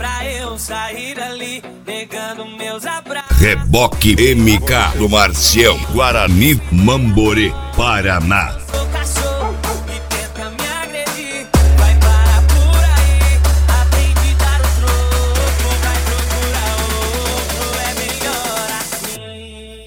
pra eu sair ali, negando meus abraços. Reboque MK do Marcião, Guarani, Mamborê, Paraná. Sou cachorro e tenta me agredir, vai parar por aí, aprende a dar o troco, vai procurar outro, é melhor assim.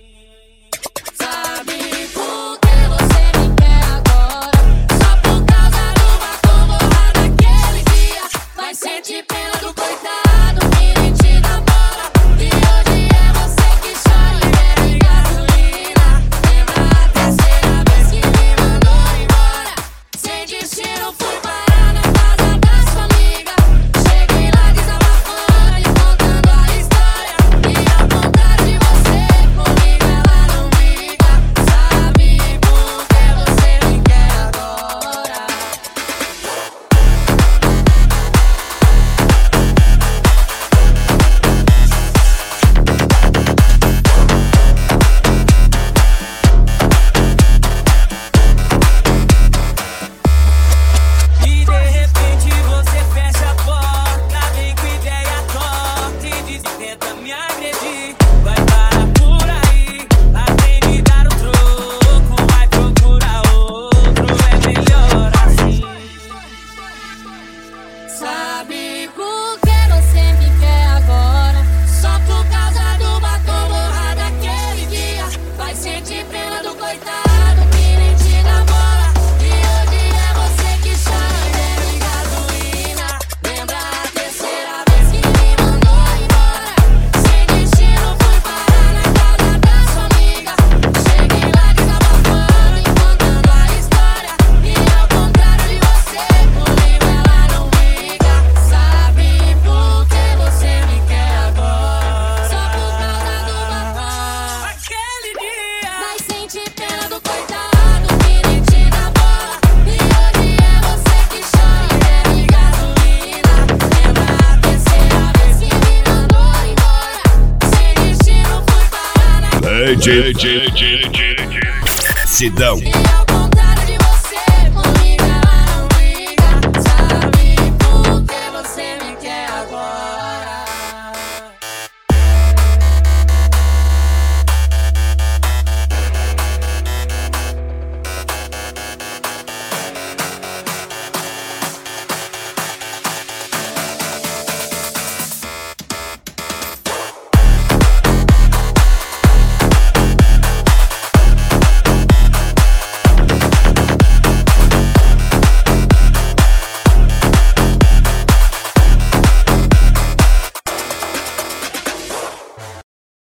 Sabe por que você me quer agora? Só por causa do batom borrado daquele dia. Vai sentir pena do coitado que nem te dá bola. E hoje é você que chora e bebe gasolina. Lembra a terceira vez que me mandou embora? Sem destino fui parar na casa da sua amiga. Cheguei lá desabafando e contando a história. E ao contrário de você, comigo ela não briga. Sabe por que você me quer agora? E de repente você fecha a porta, vem com ideia torta e diz que tenta me agredir. Vai parar por aí, aprende a dar o troco, vai procurar outro, é melhor assim. Sabe por que você me quer agora? Só por causa do batom borrado daquele dia. Vai sentir pena do coitado que nem te dá bola. E hoje é você que chora e bebe gasolina. Lembra a terceira vez que me mandou embora? Sem destino fui parar na casa da sua amiga. Cheguei lá desabafando e contando a história. E ao contrário de você, comigo ela não briga. Sabe por que você me quer agora? Só por causa do batom Aquele dia. vai sentir pena do coitado que nem te dá bola. E hoje é você que chora e bebe gasolina. Lembra a terceira vez que me mandou embora? Sem destino fui parar na Sidão. e ao